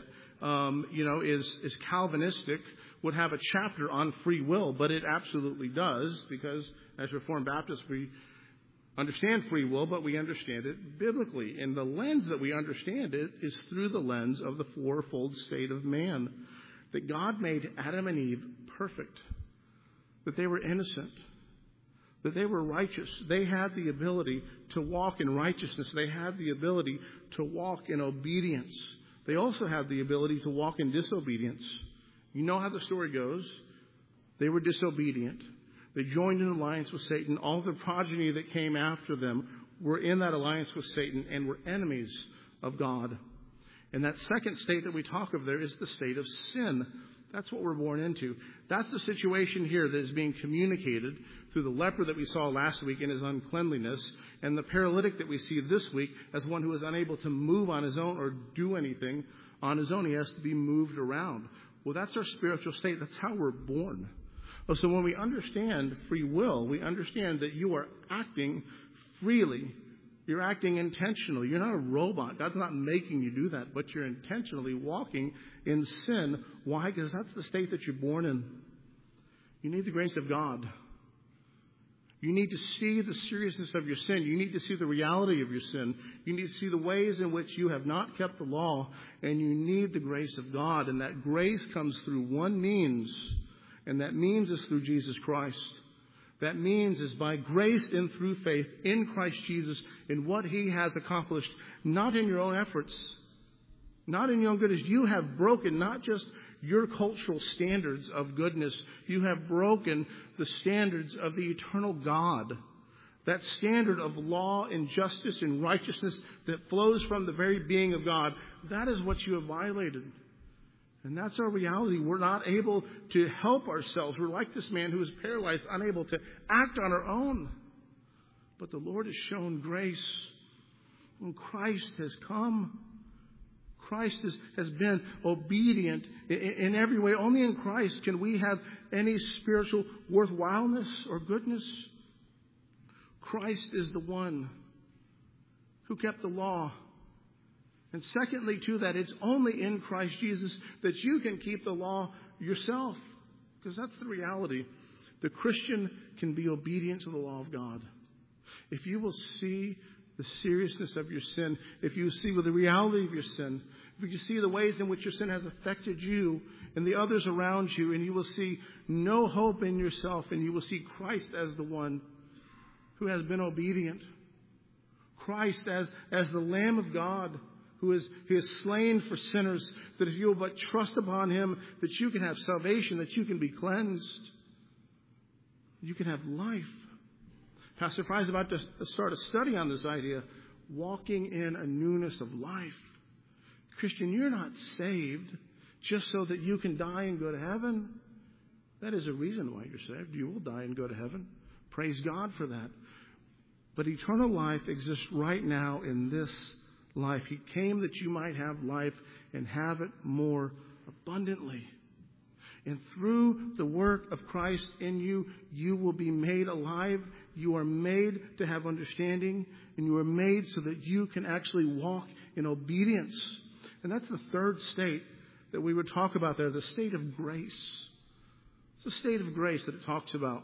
is Calvinistic would have a chapter on free will, but it absolutely does, because as Reformed Baptists we understand free will, but we understand it biblically. And the lens that we understand it is through the lens of the fourfold state of man. That God made Adam and Eve perfect. That they were innocent. That they were righteous. They had the ability to walk in righteousness. They had the ability to walk in obedience. They also had the ability to walk in disobedience. You know how the story goes. They were disobedient. They joined in alliance with Satan. All the progeny that came after them were in that alliance with Satan and were enemies of God. And that second state that we talk of there is the state of sin. That's what we're born into. That's the situation here that is being communicated through the leper that we saw last week in his uncleanliness, and the paralytic that we see this week as one who is unable to move on his own or do anything on his own. He has to be moved around. Well, that's our spiritual state. That's how we're born. So when we understand free will, we understand that you are acting freely. You're acting intentionally. You're not a robot. God's not making you do that, but you're intentionally walking in sin. Why? Because that's the state that you're born in. You need the grace of God. You need to see the seriousness of your sin. You need to see the reality of your sin. You need to see the ways in which you have not kept the law, and you need the grace of God. And that grace comes through one means, and that means is through Jesus Christ. That means is by grace and through faith in Christ Jesus in what He has accomplished, not in your own efforts, not in your own goodness. You have broken not just your cultural standards of goodness. You have broken the standards of the eternal God. That standard of law and justice and righteousness that flows from the very being of God. That is what you have violated. And that's our reality. We're not able to help ourselves. We're like this man who is paralyzed, unable to act on our own. But the Lord has shown grace. When Christ has come, Christ has been obedient in every way. Only in Christ can we have any spiritual worthwhileness or goodness. Christ is the one who kept the law. And secondly, to that, it's only in Christ Jesus that you can keep the law yourself. Because that's the reality. The Christian can be obedient to the law of God. If you will see the seriousness of your sin, if you see the reality of your sin, if you see the ways in which your sin has affected you and the others around you, and you will see no hope in yourself, and you will see Christ as the one who has been obedient. Christ as the Lamb of God, who is slain for sinners, that if you will but trust upon Him, that you can have salvation, that you can be cleansed, you can have life. Pastor Fry is about to start a study on this idea, walking in a newness of life. Christian, you're not saved just so that you can die and go to heaven. That is a reason why you're saved. You will die and go to heaven. Praise God for that. But eternal life exists right now in this life. He came that you might have life and have it more abundantly. And through the work of Christ in you, you will be made alive. You are made to have understanding, and you are made so that you can actually walk in obedience. And that's the third state that we would talk about there, the state of grace. It's the state of grace that it talks about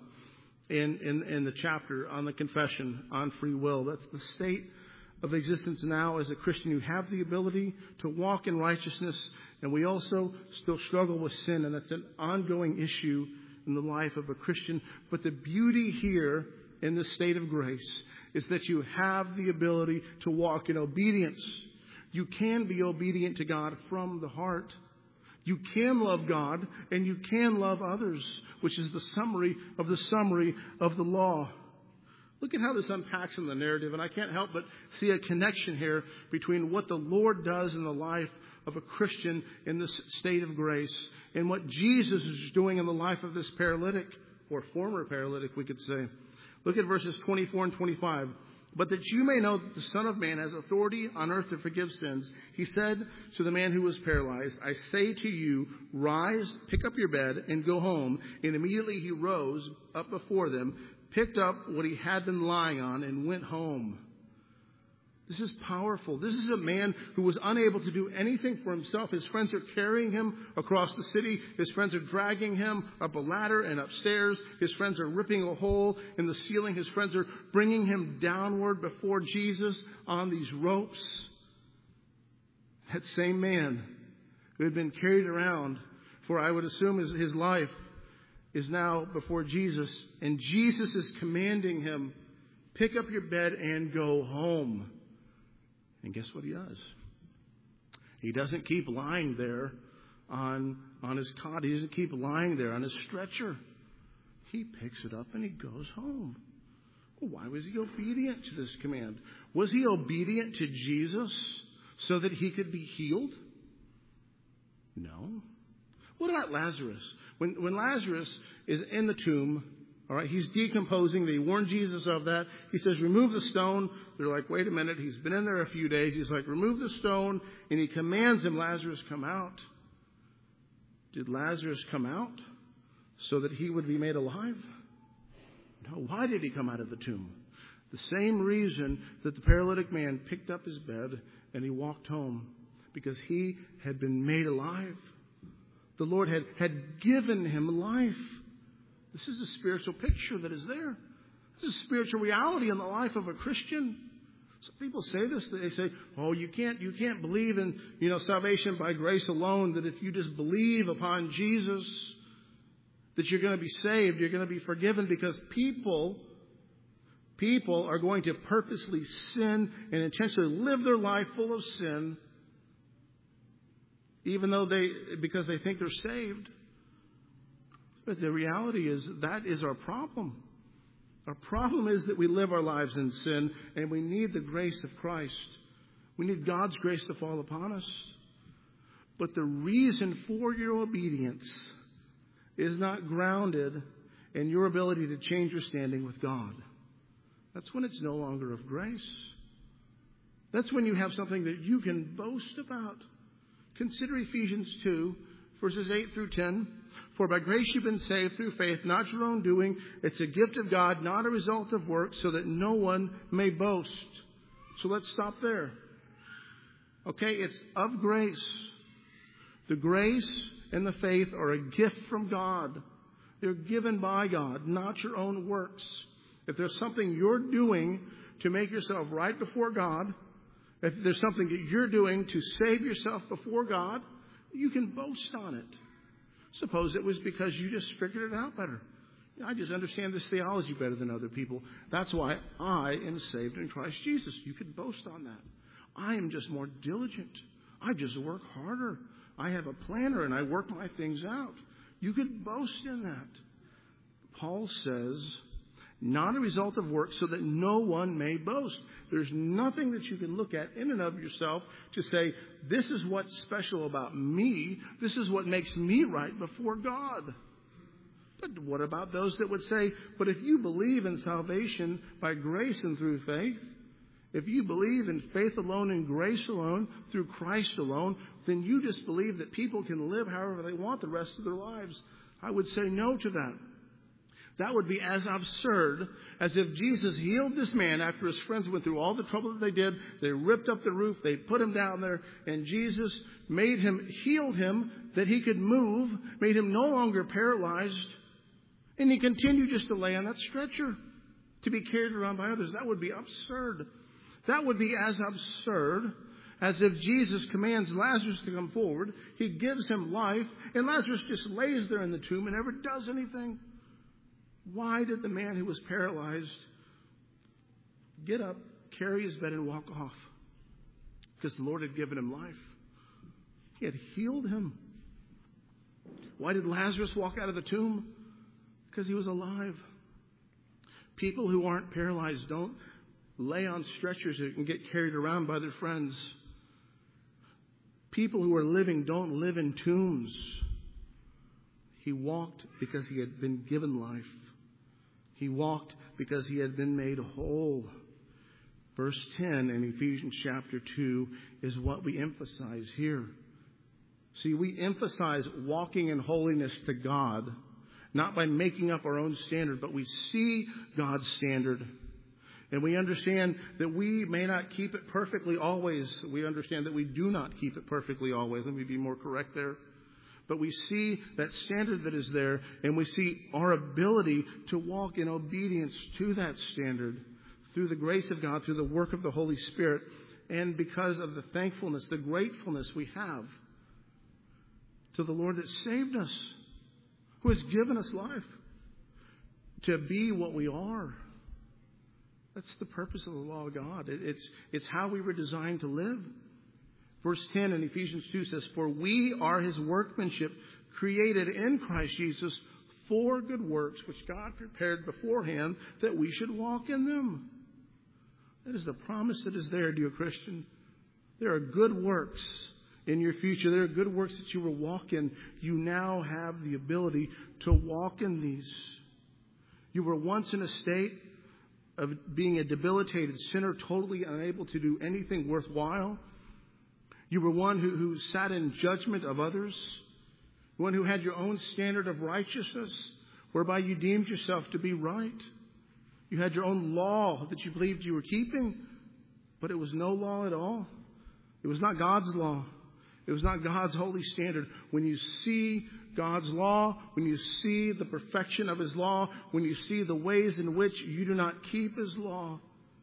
in the chapter on the confession on free will. That's the state of existence now as a Christian. You have the ability to walk in righteousness, and we also still struggle with sin, and that's an ongoing issue in the life of a Christian. But the beauty here in this state of grace is that you have the ability to walk in obedience. You can be obedient to God from the heart. You can love God and you can love others, which is the summary of the law. Look at how this unpacks in the narrative, and I can't help but see a connection here between what the Lord does in the life of a Christian in this state of grace and what Jesus is doing in the life of this paralytic, or former paralytic, we could say. Look at verses 24 and 25. But that you may know that the Son of Man has authority on earth to forgive sins, he said to the man who was paralyzed, I say to you, rise, pick up your bed, and go home. And immediately he rose up before them, picked up what he had been lying on, and went home. This is powerful. This is a man who was unable to do anything for himself. His friends are carrying him across the city. His friends are dragging him up a ladder and upstairs. His friends are ripping a hole in the ceiling. His friends are bringing him downward before Jesus on these ropes. That same man who had been carried around for, I would assume, his life, is now before Jesus. And Jesus is commanding him, pick up your bed and go home. And guess what he does? He doesn't keep lying there on his cot. He doesn't keep lying there on his stretcher. He picks it up and he goes home. Well, why was he obedient to this command? Was he obedient to Jesus so that he could be healed? No. What about Lazarus? When Lazarus is in the tomb, all right, he's decomposing. They warn Jesus of that. He says, remove the stone. They're like, wait a minute. He's been in there a few days. He's like, remove the stone. And he commands him, Lazarus, come out. Did Lazarus come out so that he would be made alive? No. Why did he come out of the tomb? The same reason that the paralytic man picked up his bed and he walked home. Because he had been made alive. The Lord had given him life. This is a spiritual picture that is there. This is spiritual reality in the life of a Christian. Some people say this. They say, oh, you can't believe in, salvation by grace alone, that if you just believe upon Jesus, that you're going to be saved, you're going to be forgiven, because people are going to purposely sin and intentionally live their life full of sin, even though because they think they're saved. But the reality is that is our problem. Our problem is that we live our lives in sin, and we need the grace of Christ. We need God's grace to fall upon us. But the reason for your obedience is not grounded in your ability to change your standing with God. That's when it's no longer of grace. That's when you have something that you can boast about. Consider Ephesians 2, verses 8 through 10. For by grace you've been saved through faith, not your own doing. It's a gift of God, not a result of works, so that no one may boast. So let's stop there. Okay, it's of grace. The grace and the faith are a gift from God. They're given by God, not your own works. If there's something you're doing to make yourself right before God, if there's something that you're doing to save yourself before God, you can boast on it. Suppose it was because you just figured it out better. I just understand this theology better than other people. That's why I am saved in Christ Jesus. You could boast on that. I am just more diligent. I just work harder. I have a planner and I work my things out. You could boast in that. Paul says, not a result of work, so that no one may boast. There's nothing that you can look at in and of yourself to say, this is what's special about me. This is what makes me right before God. But what about those that would say, but if you believe in salvation by grace and through faith, if you believe in faith alone and grace alone, through Christ alone, then you just believe that people can live however they want the rest of their lives. I would say no to that. That would be as absurd as if Jesus healed this man after his friends went through all the trouble that they did. They ripped up the roof. They put him down there. And Jesus healed him that he could move, made him no longer paralyzed. And he continued just to lay on that stretcher to be carried around by others. That would be absurd. That would be as absurd As if Jesus commands Lazarus to come forward. He gives him life, and Lazarus just lays there in the tomb and never does anything. Why did the man who was paralyzed get up, carry his bed, and walk off? Because the Lord had given him life. He had healed him. Why did Lazarus walk out of the tomb? Because he was alive. People who aren't paralyzed don't lay on stretchers and get carried around by their friends. People who are living don't live in tombs. He walked because he had been given life. He walked because he had been made whole. Verse 10 in Ephesians chapter 2 is what we emphasize here. See, we emphasize walking in holiness to God, not by making up our own standard, but we see God's standard. And we understand that we may not keep it perfectly always. We understand that we do not keep it perfectly always. Let me be more correct there. But we see that standard that is there, and we see our ability to walk in obedience to that standard through the grace of God, through the work of the Holy Spirit, and because of the thankfulness, the gratefulness we have to the Lord that saved us, who has given us life to be what we are. That's the purpose of the law of God. It's how we were designed to live. Verse 10 in Ephesians 2 says, "For we are his workmanship, created in Christ Jesus for good works, which God prepared beforehand that we should walk in them." That is the promise that is there, dear Christian. There are good works in your future. There are good works that you will walk in. You now have the ability to walk in these. You were once in a state of being a debilitated sinner, totally unable to do anything worthwhile. You were one who sat in judgment of others, one who had your own standard of righteousness, whereby you deemed yourself to be right. You had your own law that you believed you were keeping, but it was no law at all. It was not God's law. It was not God's holy standard. When you see God's law, when you see the perfection of his law, when you see the ways in which you do not keep his law,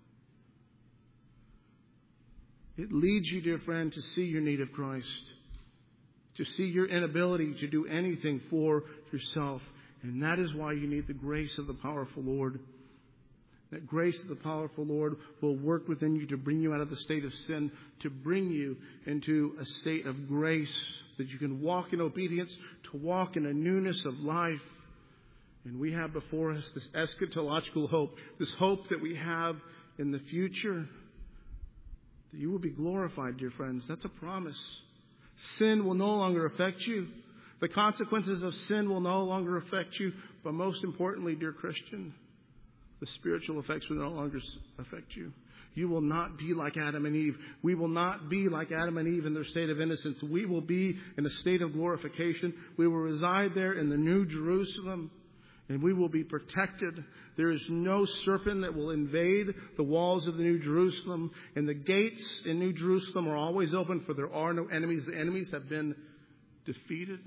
it leads you, dear friend, to see your need of Christ, to see your inability to do anything for yourself. And that is why you need the grace of the powerful Lord. That grace of the powerful Lord will work within you to bring you out of the state of sin, to bring you into a state of grace, that you can walk in obedience, to walk in a newness of life. And we have before us this eschatological hope, this hope that we have in the future, that you will be glorified, dear friends. That's a promise. Sin will no longer affect you. The consequences of sin will no longer affect you. But most importantly, dear Christian, the spiritual effects will no longer affect you. You will not be like Adam and Eve. We will not be like Adam and Eve in their state of innocence. We will be in a state of glorification. We will reside there in the New Jerusalem, and we will be protected. There is no serpent that will invade the walls of the New Jerusalem, and the gates in New Jerusalem are always open, for there are no enemies. The enemies have been defeated.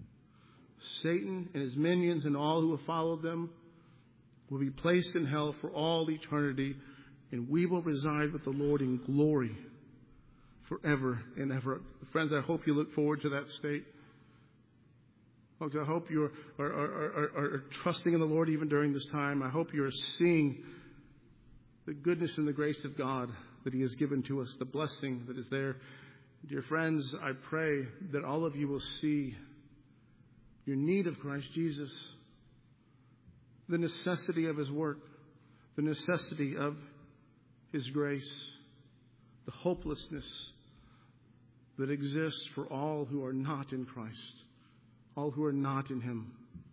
Satan and his minions and all who have followed them will be placed in hell for all eternity, and we will reside with the Lord in glory forever and ever. Friends, I hope you look forward to that state. Folks, I hope you are trusting in the Lord even during this time. I hope you are seeing the goodness and the grace of God that he has given to us, the blessing that is there. Dear friends, I pray that all of you will see your need of Christ Jesus, the necessity of his work, the necessity of his grace, the hopelessness that exists for all who are not in Christ, all who are not in him.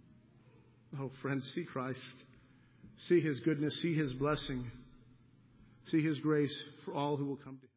Oh, friends, see Christ. See his goodness, see his blessing, see his grace for all who will come to him.